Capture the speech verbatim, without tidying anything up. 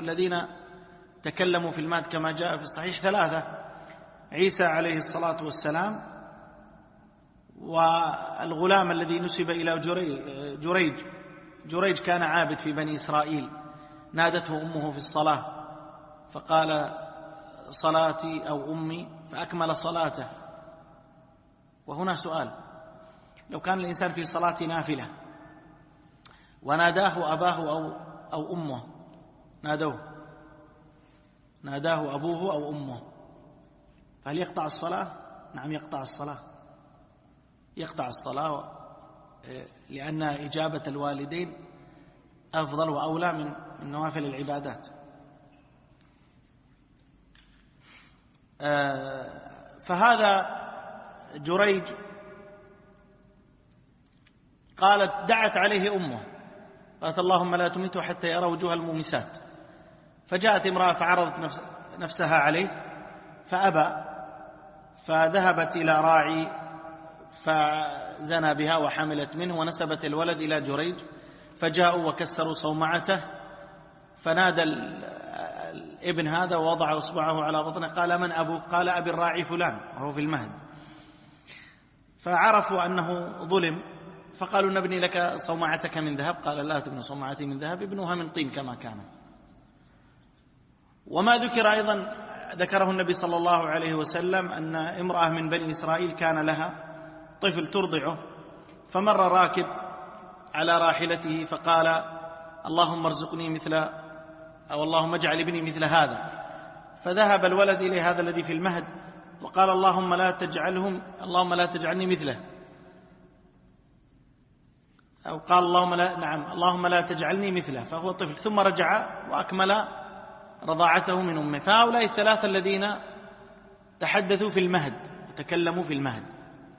والذين تكلموا في المهد كما جاء في الصحيح ثلاثة: عيسى عليه الصلاة والسلام، والغلام الذي نسب إلى جريج جريج كان عابد في بني إسرائيل، نادته أمه في الصلاة فقال: صلاتي أو أمي، فأكمل صلاته. وهنا سؤال: لو كان الإنسان في صلاة نافلة وناداه أباه أو, أو أمه، نادوه ناداه أبوه أو أمه، فهل يقطع الصلاة؟ نعم يقطع الصلاة، يقطع الصلاة، لأن إجابة الوالدين أفضل وأولى من نوافل العبادات. فهذا جريج قالت دعت عليه أمه قالت: اللهم لا تمته حتى يرى وجوه المومسات. فجاءت امرأة فعرضت نفسها عليه فأبى، فذهبت إلى راعي فزنى بها وحملت منه ونسبت الولد إلى جريج، فجاءوا وكسروا صومعته، فنادى الابن هذا ووضع إصبعه على بطنه قال: من أبوك؟ قال: أبي الراعي فلان، وهو في المهد. فعرفوا أنه ظلم، فقالوا: نبني لك صومعتك من ذهب. قال: لا تبني صومعتي من ذهب، ابنها من طين كما كان. وما ذكر أيضا ذكره النبي صلى الله عليه وسلم أن امرأة من بني إسرائيل كان لها طفل ترضعه، فمر راكب على راحلته فقال: اللهم ارزقني مثل أو اللهم اجعل ابني مثل هذا. فذهب الولد إلى هذا الذي في المهد وقال: اللهم لا تجعلهم اللهم لا تجعلني مثله، أو قال: اللهم لا نعم اللهم لا تجعلني مثله، فهو طفل. ثم رجع وأكمل رضاعته من أمه. فهؤلاء الثلاثة الذين تحدثوا في المهد وتكلموا في المهد.